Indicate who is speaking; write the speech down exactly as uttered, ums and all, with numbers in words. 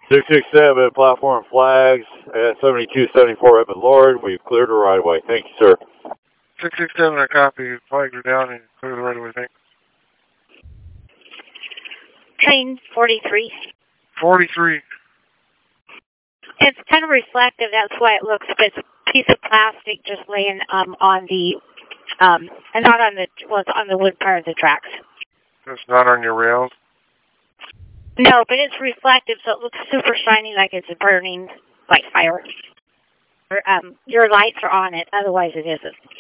Speaker 1: six six seven, platform flags at seventy-two seventy-four Evan Lord. We've cleared the right of way. Thank you, sir.
Speaker 2: six six seven, I copy. Flags are down and clear the right of way. Thanks.
Speaker 3: Train forty-three.
Speaker 2: forty-three.
Speaker 3: It's kind of reflective, that's why it looks, but it's a piece of plastic just laying um, on the, um, and not on the, well, it's on the wood part of the tracks.
Speaker 2: It's not on your rails?
Speaker 3: No, but it's reflective, so it looks super shiny like it's burning like fire. Or, um, your lights are on it, otherwise it isn't.